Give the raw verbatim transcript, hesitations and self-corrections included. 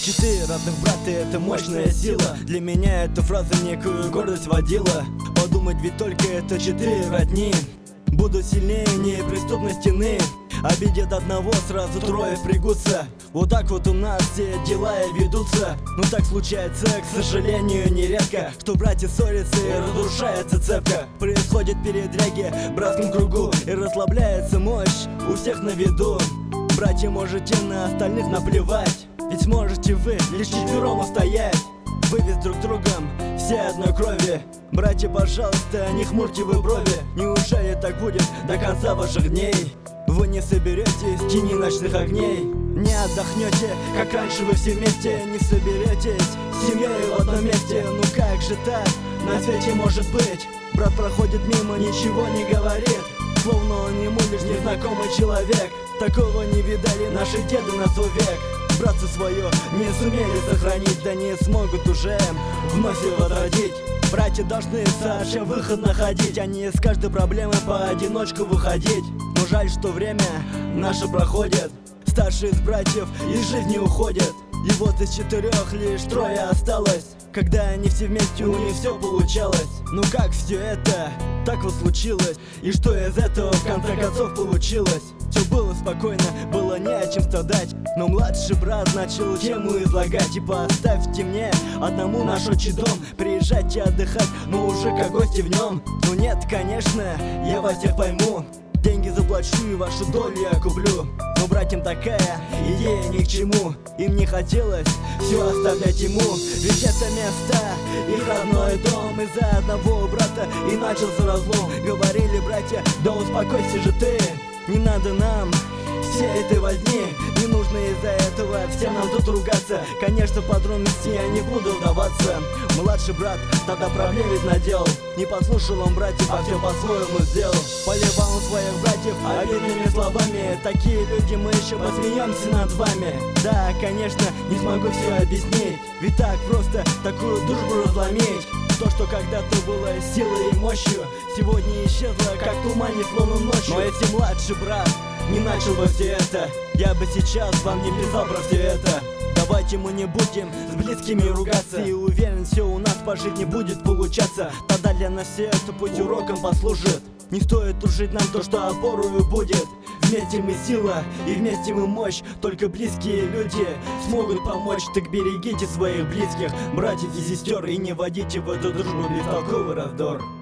Четыре родных брата — это мощная сила. Для меня эта фраза некую гордость водила. Подумать, ведь только это четыре родни будут сильнее неприступной стены. Обидят одного, сразу трое впрягутся. Вот так вот у нас все дела и ведутся. Но так случается, к сожалению, нередко, что братья ссорятся и разрушается цепка. Происходит передряги в братском кругу, и расслабляется мощь у всех на виду. Братья, можете на остальных наплевать, ведь сможете вы лишь четвером устоять. Вы ведь друг другом все одной крови. Братья, пожалуйста, не хмурьте вы брови. Неужели так будет до конца ваших дней? Вы не соберетесь в тени ночных огней, не отдохнете, как раньше вы все вместе. Не соберетесь с семьей в одном месте. Ну как же так на свете может быть? Брат проходит мимо, ничего не говорит, словно он ему лишь незнакомый человек. Такого не видали наши деды на свой век. Братцы свое не сумели сохранить, да не смогут уже вновь его возродить. Братья должны сообща выход находить, а не с каждой проблемы поодиночку выходить. Но жаль, что время наше проходит, старшие из братьев из жизни уходят. И вот из четырех лишь трое осталось. Когда они все вместе, у них все получалось. Ну как все это так вот случилось? И что из этого в конце концов получилось? Все было спокойно, было не о чем страдать. Но младший брат начал тему излагать. Типа оставьте мне одному наш отчий дом, приезжайте отдыхать, но уже как гости в нем. Ну нет, конечно, я вас всех пойму, деньги заплачу и вашу долю я куплю. Но братьям такая идея ни к чему. Им не хотелось все оставлять ему, ведь это место их родной дом. Из-за одного брата и начался разлом. Говорили братья, да успокойся же ты, не надо нам всей этой возни. Не нужно из-за этого всем нам тут ругаться. Конечно, в подробности я не буду вдаваться. Младший брат тогда проблем ведь наделал. Не послушал он братьев, а все по-своему сделал. Поливал он своих братьев обидными словами. Такие люди, мы еще посмеемся над вами. Да, конечно, не смогу все объяснить, ведь так просто такую дружбу разломить. То, что когда-то было силой и мощью, сегодня исчезло, как в тумане, словно ночью. Но если младший брат не начал бы все это, я бы сейчас вам не писал про все это. Давайте мы не будем с близкими ругаться, и уверен, все у нас по жизни будет получаться. Тогда для нас все это путь уроком послужит. Не стоит тужить нам то, что опорою будет. Вместе мы сила и вместе мы мощь. Только близкие люди смогут помочь. Так берегите своих близких, братьев и сестер, и не водите в эту дружбу бестолковый раздор.